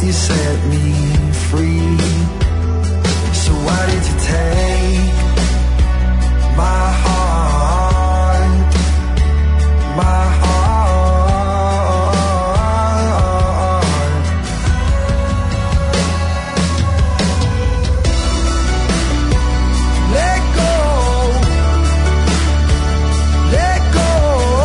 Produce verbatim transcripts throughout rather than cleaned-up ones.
you set me free. So why did you take my heart, my heart? Let go, let go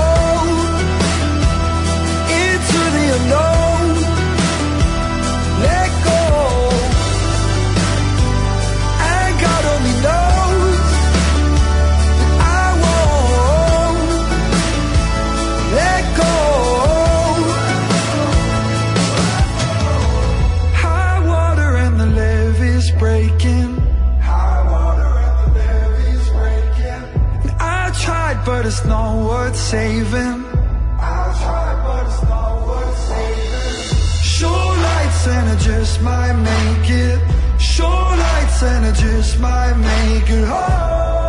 into the unknown. Let go, and God only knows that I won't let go. High water and the levee's breaking. High water and the levee's breaking. And I tried, but it's not worth saving. I tried, but it's not worth saving. Shore lights and I just might make it. Shore lights and I just might make it home.